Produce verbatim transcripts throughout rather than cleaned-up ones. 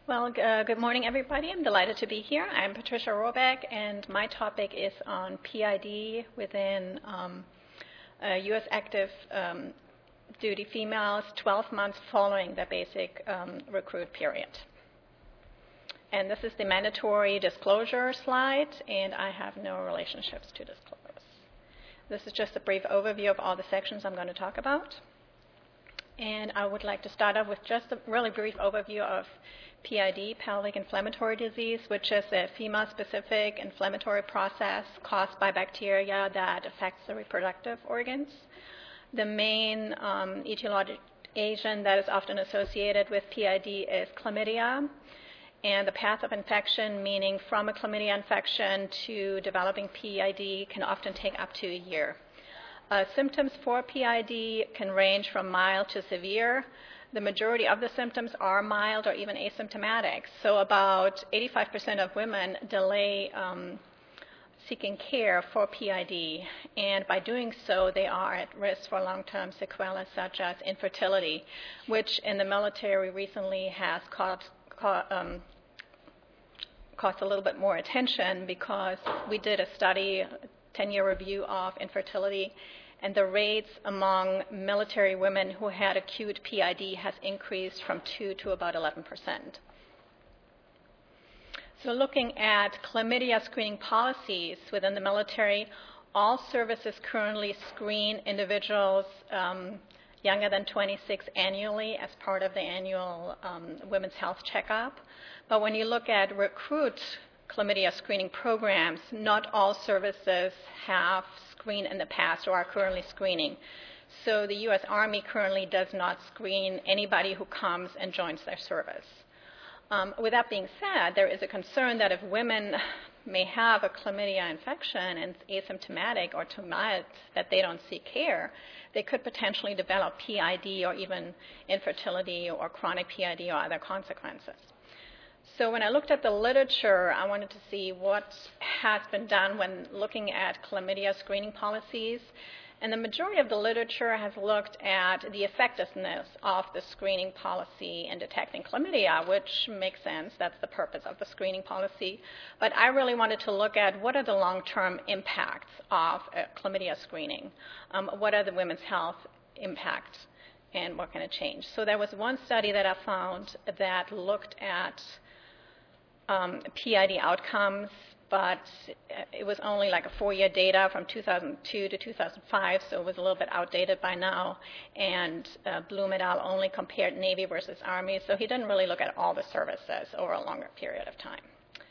Well, uh, good morning, everybody. I'm delighted to be here. I'm Patricia Roback, and my topic is on P I D within um, uh, U S active um, duty females twelve months following the basic um, recruit period. And this is the mandatory disclosure slide, and I have no relationships to disclose. This is just a brief overview of all the sections I'm going to talk about. And I would like to start off with just a really brief overview of P I D, pelvic inflammatory disease, which is a female-specific inflammatory process caused by bacteria that affects the reproductive organs. The main um, etiologic agent that is often associated with P I D is chlamydia, and the path of infection, meaning from a chlamydia infection to developing P I D, can often take up to a year. Uh, symptoms for P I D can range from mild to severe. The majority of the symptoms are mild or even asymptomatic. So about eighty-five percent of women delay um, seeking care for P I D. And by doing so, they are at risk for long-term sequelae such as infertility, which in the military recently has caused, um, caused a little bit more attention because we did a study, a ten-year review of infertility, and the rates among military women who had acute P I D has increased from two to about eleven percent. So looking at chlamydia screening policies within the military, all services currently screen individuals um, younger than twenty-six annually as part of the annual um, women's health checkup. But when you look at recruit chlamydia screening programs, not all services have screened in the past or are currently screening. So the U S Army currently does not screen anybody who comes and joins their service. Um, with that being said, there is a concern that if women may have a chlamydia infection and it's asymptomatic or too mild that they don't seek care, they could potentially develop P I D or even infertility or chronic P I D or other consequences. So when I looked at the literature, I wanted to see what has been done when looking at chlamydia screening policies. And the majority of the literature has looked at the effectiveness of the screening policy in detecting chlamydia, which makes sense. That's the purpose of the screening policy. But I really wanted to look at what are the long-term impacts of uh, chlamydia screening. Um, what are the women's health impacts, and what can it change? So there was one study that I found that looked at Um, P I D outcomes, but it was only like a four-year data from two thousand two to two thousand five, so it was a little bit outdated by now. And uh, Bloom et al. Only compared Navy versus Army, so he didn't really look at all the services over a longer period of time.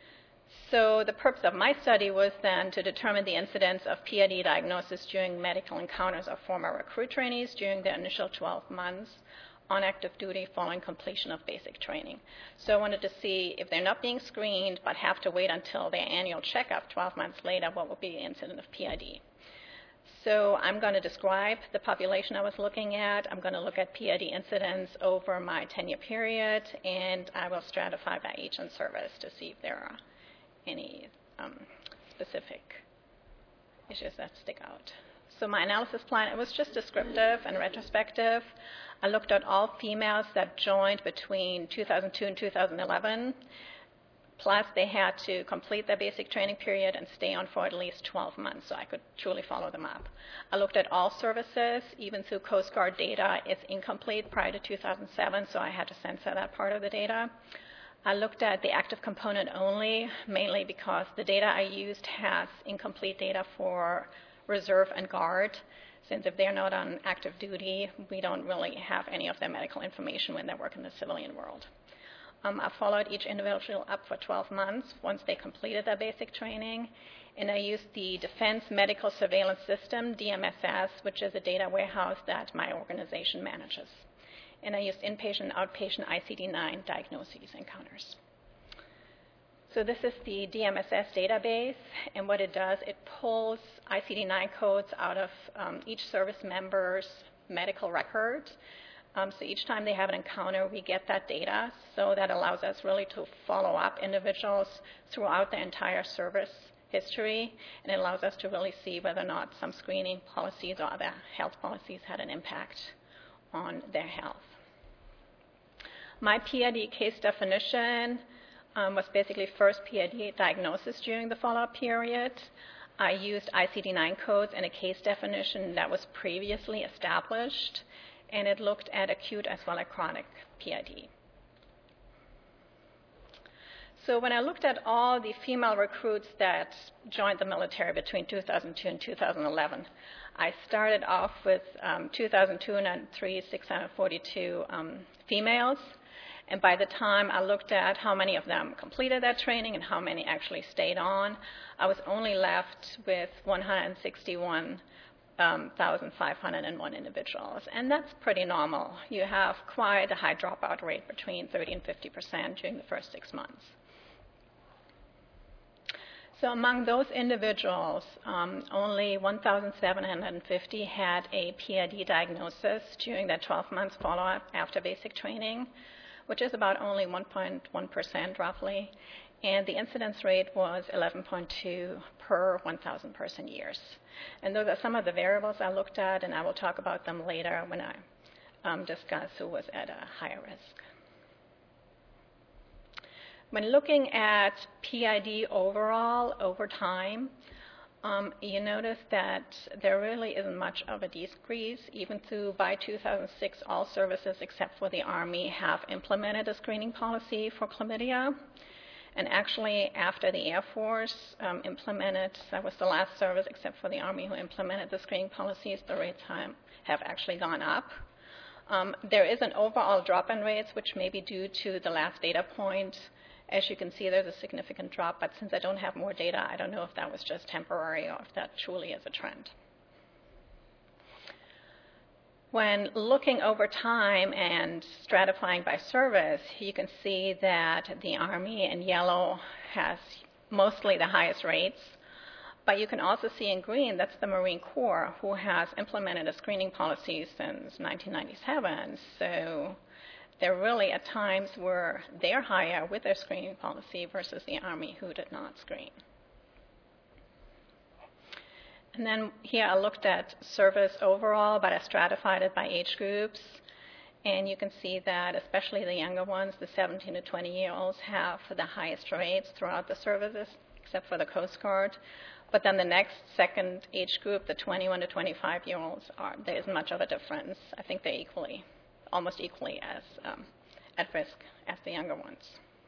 So the purpose of my study was then to determine the incidence of P I D diagnosis during medical encounters of former recruit trainees during their initial twelve months on active duty following completion of basic training. So I wanted to see if they're not being screened but have to wait until their annual checkup twelve months later, what would be the incidence of P I D. So I'm going to describe the population I was looking at. I'm going to look at P I D incidence over my ten-year period, and I will stratify by age and service to see if there are any um, specific issues that stick out. So my analysis plan, it was just descriptive and retrospective. I looked at all females that joined between two thousand two and two thousand eleven, plus they had to complete their basic training period and stay on for at least twelve months, so I could truly follow them up. I looked at all services, even through Coast Guard data. It's incomplete prior to two thousand seven, so I had to censor that part of the data. I looked at the active component only, mainly because the data I used has incomplete data for Reserve and Guard, since if they're not on active duty, we don't really have any of their medical information when they work in the civilian world. Um, I followed each individual up for twelve months once they completed their basic training, and I used the Defense Medical Surveillance System, D M S S, which is a data warehouse that my organization manages. And I used inpatient and outpatient I C D nine diagnoses and counters. So this is the D M S S database, and what it does, it pulls I C D nine codes out of um, each service member's medical record. Um, so each time they have an encounter, we get that data. So that allows us really to follow up individuals throughout the entire service history, and it allows us to really see whether or not some screening policies or other health policies had an impact on their health. My P I D case definition um, was basically first P I D diagnosis during the follow-up period. I used I C D nine codes and a case definition that was previously established, and it looked at acute as well as chronic P I D. So when I looked at all the female recruits that joined the military between two thousand two and two thousand eleven, I started off with um, two thousand two hundred three, six hundred forty-two um, females. And by the time I looked at how many of them completed that training and how many actually stayed on, I was only left with one hundred sixty-one thousand five hundred one individuals. And that's pretty normal. You have quite a high dropout rate between thirty and fifty percent during the first six months. So among those individuals, um, only one thousand seven hundred fifty had a P I D diagnosis during that twelve months follow-up after basic training, which is about only one point one percent roughly, and the incidence rate was eleven point two per one thousand person years. And those are some of the variables I looked at, and I will talk about them later when I um, discuss who was at a higher risk. When looking at P I D overall over time, um, you notice that there really isn't much of a decrease. Even through by two thousand six, all services except for the Army have implemented a screening policy for chlamydia. And actually, after the Air Force um, implemented, that was the last service except for the Army who implemented the screening policies, the rates have actually gone up. Um, there is an overall drop in rates, which may be due to the last data point. As you can see, there's a significant drop, but since I don't have more data, I don't know if that was just temporary or if that truly is a trend. When looking over time and stratifying by service, you can see that the Army in yellow has mostly the highest rates, but you can also see in green that's the Marine Corps, who has implemented a screening policy since nineteen ninety-seven. So there really at times where they're higher with their screening policy versus the Army who did not screen. And then here I looked at service overall, but I stratified it by age groups. And you can see that especially the younger ones, the seventeen to twenty year olds, have the highest rates throughout the services, except for the Coast Guard. But then the next second age group, the twenty-one to twenty-five year olds, are, there isn't much of a difference. I think they're equally almost equally as um, at risk as the younger ones.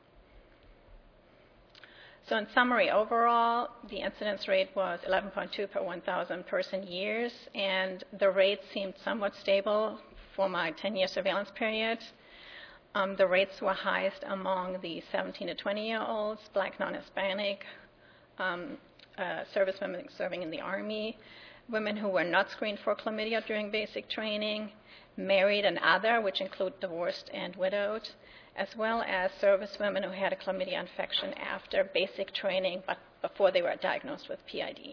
So in summary, overall, the incidence rate was eleven point two per one thousand person years, and the rates seemed somewhat stable for my ten year surveillance period. Um, the rates were highest among the seventeen to twenty year olds, Black, non-Hispanic, um, uh, servicewomen serving in the Army, women who were not screened for chlamydia during basic training, married and other, which include divorced and widowed, as well as servicewomen who had a chlamydia infection after basic training but before they were diagnosed with P I D.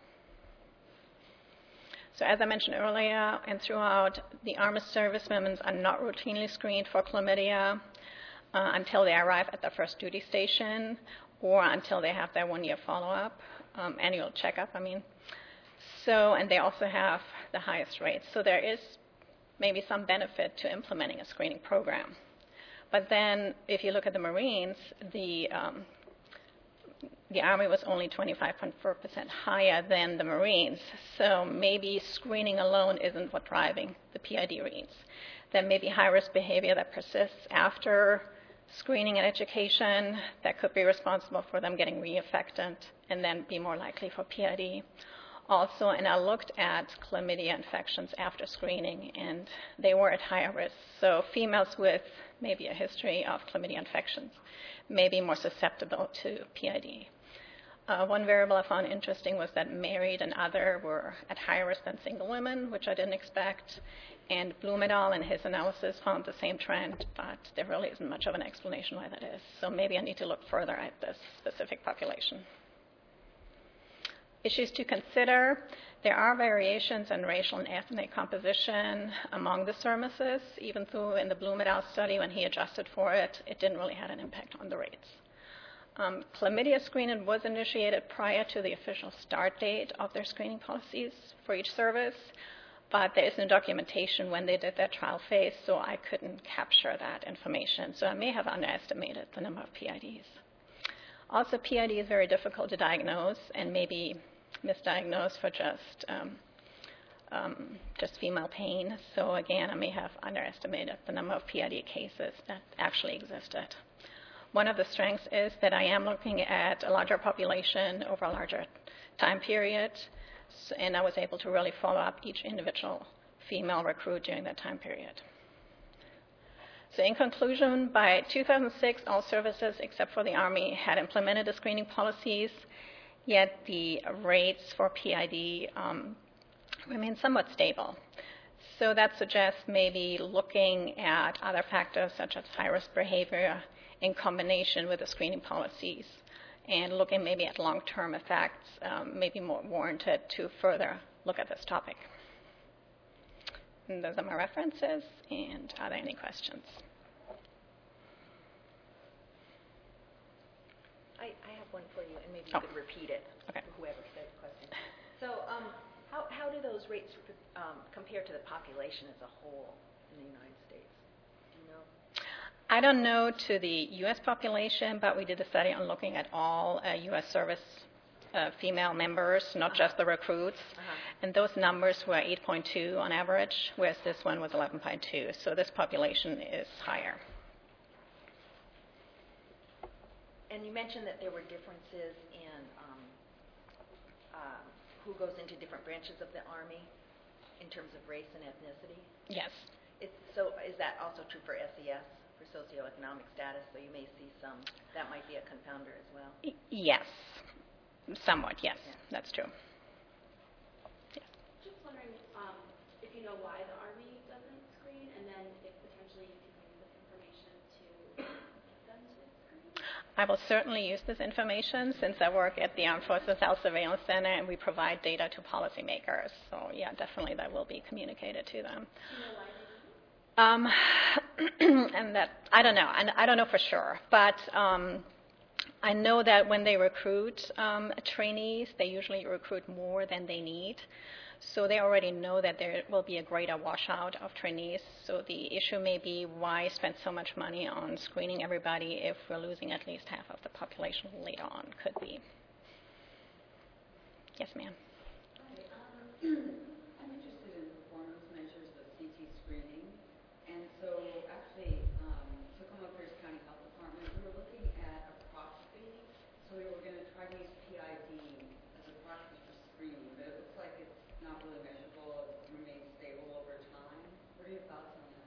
So as I mentioned earlier and throughout, the Army servicewomen are not routinely screened for chlamydia uh, until they arrive at their first duty station or until they have their one-year follow-up, um, annual checkup, I mean. So, and they also have the highest rates. So there is maybe some benefit to implementing a screening program. But then if you look at the Marines, the, um, the Army was only twenty-five point four percent higher than the Marines. So maybe screening alone isn't what's driving the P I D rates. There may be high-risk behavior that persists after screening and education that could be responsible for them getting reinfected and then be more likely for P I D. Also, and I looked at chlamydia infections after screening, and they were at higher risk. So females with maybe a history of chlamydia infections may be more susceptible to P I D. Uh, one variable I found interesting was that married and other were at higher risk than single women, which I didn't expect. And Bloom et al. In his analysis found the same trend, but there really isn't much of an explanation why that is. So maybe I need to look further at this specific population. Issues to consider: there are variations in racial and ethnic composition among the services, even though in the Bloom et al. Study, when he adjusted for it, it didn't really have an impact on the rates. Um, chlamydia screening was initiated prior to the official start date of their screening policies for each service, but there is no documentation when they did their trial phase, so I couldn't capture that information. So I may have underestimated the number of P I Ds. Also, P I D is very difficult to diagnose and maybe misdiagnosed for just um, um, just female pain. So again, I may have underestimated the number of P I D cases that actually existed. One of the strengths is that I am looking at a larger population over a larger time period, and I was able to really follow up each individual female recruit during that time period. So in conclusion, by two thousand six, all services except for the Army had implemented the screening policies, yet the rates for P I D um, remain somewhat stable. So that suggests maybe looking at other factors such as high-risk behavior in combination with the screening policies, and looking maybe at long-term effects um, may be more warranted to further look at this topic. And those are my references, and are there any questions? I, I have one for you, and maybe you Oh. could repeat it, Okay. for whoever said the question. So um, how, how do those rates um, compare to the population as a whole in the United States? Do you know? I don't know to the U S population, but we did a study on looking at all uh, U S service uh, female members, not Uh-huh. just the recruits. Uh-huh. And those numbers were eight point two on average, whereas this one was eleven point two. So this population is higher. And you mentioned that there were differences in um, uh, who goes into different branches of the Army in terms of race and ethnicity. Yes. It's, so is that also true for S E S, for socioeconomic status? So you may see some, that might be a confounder as well. Y- yes. Somewhat, yes. Yeah. That's true. Yes. Just wondering um, if you know why the Army doesn't screen, and then if potentially you can use this information to get them to screen. I will certainly use this information since I work at the Armed Forces Health Surveillance Center and we provide data to policymakers. So yeah, definitely that will be communicated to them. Do you know why they don't? Um, and that, I don't know. I, I don't know for sure. But um, I know that when they recruit um, trainees, they usually recruit more than they need. So they already know that there will be a greater washout of trainees. So the issue may be why spend so much money on screening everybody if we're losing at least half of the population later on, could be. Yes, ma'am. Hi, um, I'm interested in performance measures of C T screening. And so actually, um, Tacoma Pierce County Health Department, we were looking at a proxy. So we were going to try to use P I D as a proxy for screening, but it looks like it's not really measurable. It remains stable over time. What are your thoughts on that?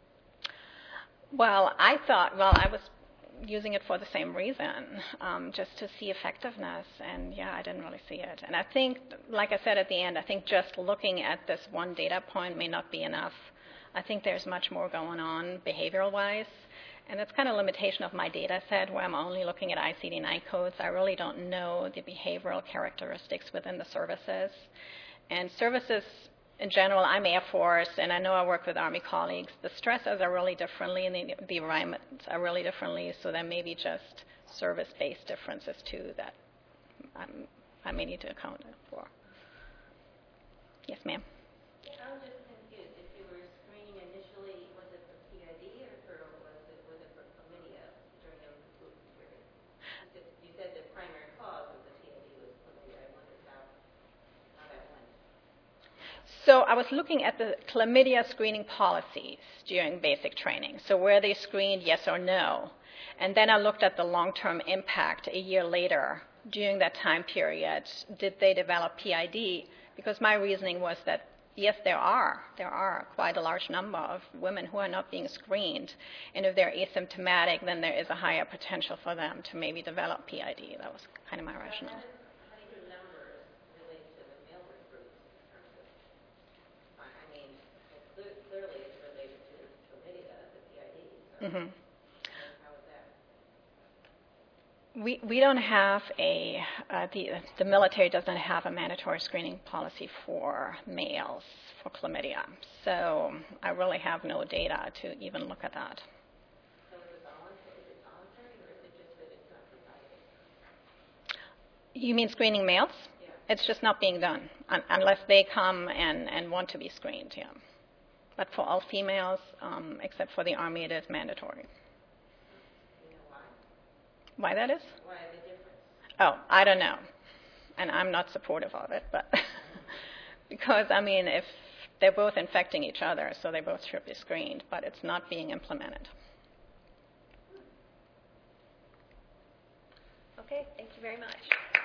Well, I thought, well, I was using it for the same reason, um, just to see effectiveness, and yeah, I didn't really see it. And I think, like I said at the end, I think just looking at this one data point may not be enough. I think there's much more going on behavioral-wise, and that's kind of a limitation of my data set where I'm only looking at I C D nine codes. I really don't know the behavioral characteristics within the services. And services in general, I'm Air Force, and I know I work with Army colleagues. The stresses are really differently, and the, the environments are really differently, so there may be just service-based differences, too, that I'm, I may need to account for. Yes, ma'am? I was just confused. If you were screening initially, was it for P I D or for, was it, was it for chlamydia during a recruitment period? You said, you said the primary cause of the P I D was chlamydia. I wondered how, how that went. So I was looking at the chlamydia screening policies during basic training. So where they screened yes or no. And then I looked at the long-term impact a year later during that time period. Did they develop P I D? Because my reasoning was that, yes, there are. There are quite a large number of women who are not being screened. And if they're asymptomatic, then there is a higher potential for them to maybe develop P I D. That was kind of my rationale. How do numbers relate to the male recruits in terms of, I I mean, it clearly it's related to chlamydia, the P I D. So Mm-hmm. how is that? We we don't have a uh, the the military doesn't have a mandatory screening policy for males for chlamydia, so I really have no data to even look at that. So is it voluntary, is it voluntary or is it just that it's not provided? You mean screening males? Yeah. It's just not being done un- unless they come and, and want to be screened, yeah. But for all females, um, except for the Army, it is mandatory. You know why? Why that is? Why the difference? Oh, I don't know. And I'm not supportive of it, but because, I mean, if they're both infecting each other, so they both should be screened, but it's not being implemented. Okay, thank you very much.